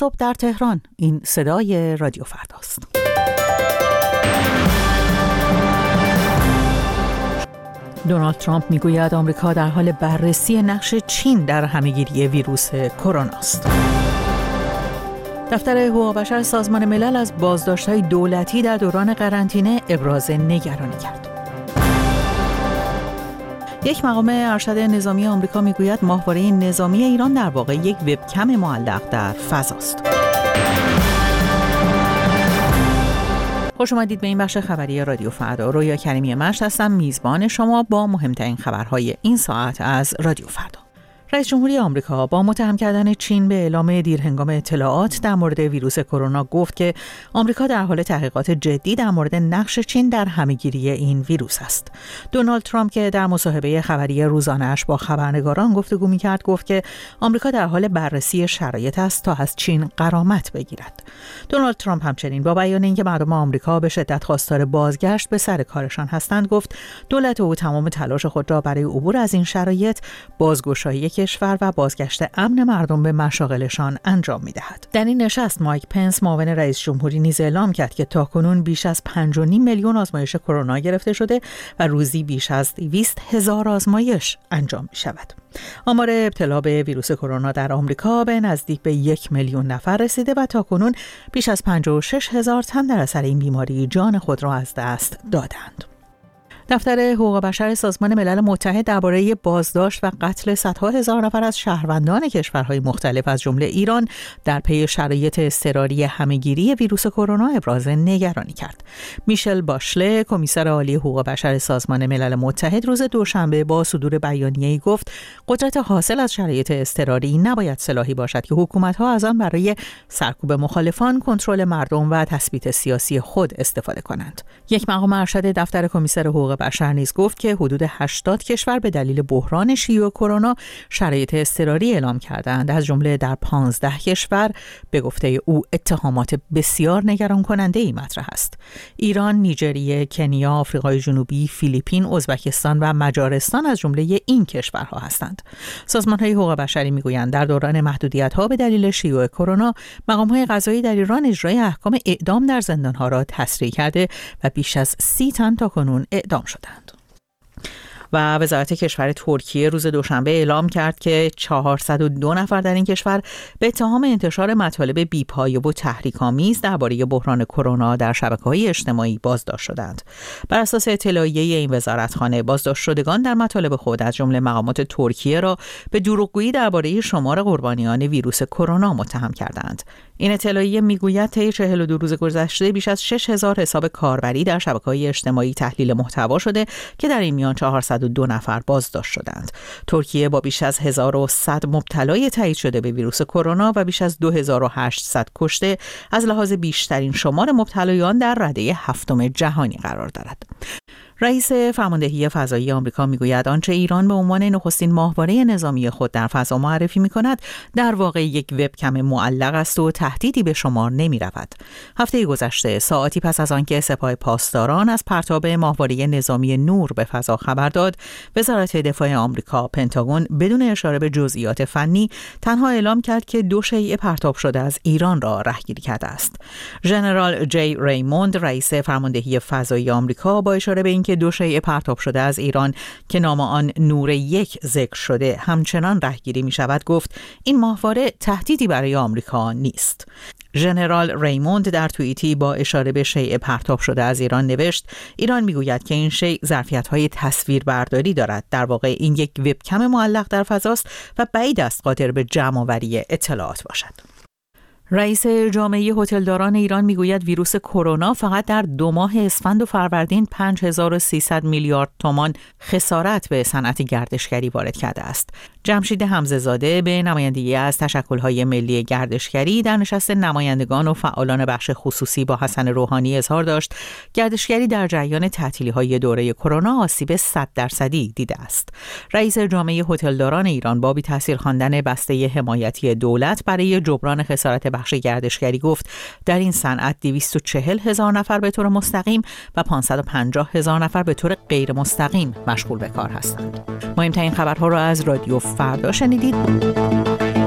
صبح در تهران. این صدای رادیو فرداست. دونالد ترامپ میگوید آمریکا در حال بررسی نقش چین در همه‌گیری ویروس کرونا است. دفتر حقوق بشر سازمان ملل از بازداشت‌های دولتی در دوران قرنطینه ابراز نگرانی کرد. یک مقام ارشد نظامی آمریکا میگوید ماهواره نظامی ایران در واقع یک وبکم معلق در فضاست. خوش اومدید به این بخش خبری رادیو فردا. رویا کریمی مشت هستم، میزبان شما با مهمترین خبرهای این ساعت از رادیو فردا. رئیس جمهوری آمریکا با متهم کردن چین به اعلام دیرهنگام اطلاعات در مورد ویروس کرونا گفت که آمریکا در حال تحقیقات جدی در مورد نقش چین در همه‌گیری این ویروس است. دونالد ترامپ که در مصاحبه خبری روزانه‌اش با خبرنگاران گفتگو می‌کرد گفت که آمریکا در حال بررسی شرایط است تا از چین غرامت بگیرد. دونالد ترامپ همچنین با بیان اینکه مردم آمریکا به شدت خواستار بازگشت به سر کارشان هستند گفت دولت او تمام تلاش خود را برای عبور از این شرایط، بازگشایی کشور و بازگشت امن مردم به مشاغلشان انجام می‌دهد. در این نشست مایک پنس معاون رئیس جمهوری نیز اعلام کرد که تاکنون بیش از 5.5 میلیون آزمایش کرونا گرفته شده و روزی بیش از 200,000 آزمایش انجام می‌شود. آمار ابتلا به ویروس کرونا در آمریکا به نزدیک به 1 میلیون نفر رسیده و تاکنون بیش از 56,000 تن در اثر این بیماری جان خود را از دست دادند. دفتر حقوق بشر سازمان ملل متحد درباره بازداشت و قتل صدها هزار نفر از شهروندان کشورهای مختلف از جمله ایران در پی شرایط اضطراری همه‌گیری ویروس کرونا ابراز نگرانی کرد. میشل باشله، کمیسر عالی حقوق بشر سازمان ملل متحد، روز دوشنبه با صدور بیانیه‌ای گفت قدرت حاصل از شرایط اضطراری نباید سلاحی باشد که حکومت‌ها از آن برای سرکوب مخالفان، کنترل مردم و تثبیت سیاسی خود استفاده کنند. یک مقام ارشد دفتر کمیسر حقوق بشر نیز گفت که حدود 80 کشور به دلیل بحران شیوع کرونا شرایط اضطراری اعلام کردند، از جمله در 15 کشور به گفته او اتهامات بسیار نگران کننده ای مطرح است. ایران، نیجریه، کنیا، آفریقای جنوبی، فیلیپین، ازبکستان و مجارستان از جمله این کشورها هستند. سازمان‌های حقوق بشری میگویند در دوران محدودیت‌ها به دلیل شیوع کرونا، مقام‌های قضایی در ایران اجرای احکام اعدام در زندان‌ها را تسریع کرده و بیش از 30 تن تاکنون اعدام شدند. و وزارت کشور ترکیه روز دوشنبه اعلام کرد که 402 نفر در این کشور به اتهام انتشار مطالب بی‌پایه و تحریک‌آمیز درباره بحران کرونا در شبکه‌های اجتماعی بازداشت شدند. بر اساس اطلاعیه این وزارتخانه، بازداشت شدگان در مطالب خود از جمله مقامات ترکیه را به دروغگویی درباره شمار قربانیان ویروس کرونا متهم کردند. این اطلاعیه میگوید طی 42 روز گذشته بیش از 6,000 حساب کاربری در شبکه‌های اجتماعی تحلیل محتوا شده که در این میان 402 نفر بازداشت شدند. ترکیه با بیش از 1100 مبتلای تایید شده به ویروس کرونا و بیش از 2800 کشته از لحاظ بیشترین شمار مبتلایان در رده 7 جهانی قرار دارد. رئیس فرماندهی فضایی آمریکا میگوید آنچه ایران به عنوان نخستین ماهواره نظامی خود در فضا معرفی میکند در واقع یک وبکم معلق است و تهدیدی به شمار نمیرود. هفته گذشته، ساعتی پس از آنکه سپاه پاسداران از پرتاب ماهواره نظامی نور به فضا خبر داد، وزارت دفاع آمریکا پنتاگون بدون اشاره به جزئیات فنی تنها اعلام کرد که 2 شیء پرتاب شده از ایران را رهگیری کرده است. ژنرال جی ریموند، رئیس فرماندهی فضایی آمریکا، با اشاره به اینکه 2 شیء پرتاب شده از ایران که نام آن نور 1 ذکر شده همچنان رهگیری می شود گفت این ماهواره تهدیدی برای آمریکا نیست. ژنرال ریموند در توییتی با اشاره به شیء پرتاب شده از ایران نوشت ایران میگوید که این شیء ظرفیت‌های تصویربرداری دارد. در واقع این یک وبکم معلق در فضاست و بعید است قادر به جمع‌آوری اطلاعات باشد. رئیس جامعه هتلداران ایران میگوید ویروس کرونا فقط در 2 ماه اسفند و فروردین 5300 میلیارد تومان خسارت به صنعت گردشگری وارد کرده است. جمشید حمزه‌زاده به نمایندگی از تشکل‌های ملی گردشگری در نشست نمایندگان و فعالان بخش خصوصی با حسن روحانی اظهار داشت گردشگری در جریان تعطیلی‌های دوره کرونا آسیب 100% دیده است. رئیس جامعه هتلداران ایران با بی‌تأثیر خواندن بسته حمایتی دولت برای جبران خسارت بخش گردشگری گفت در این صنعت 240,000 نفر به طور مستقیم و 550,000 نفر به طور غیر مستقیم مشغول به کار هستند. مهمترین خبرها را از رادیو فردا شنیدید.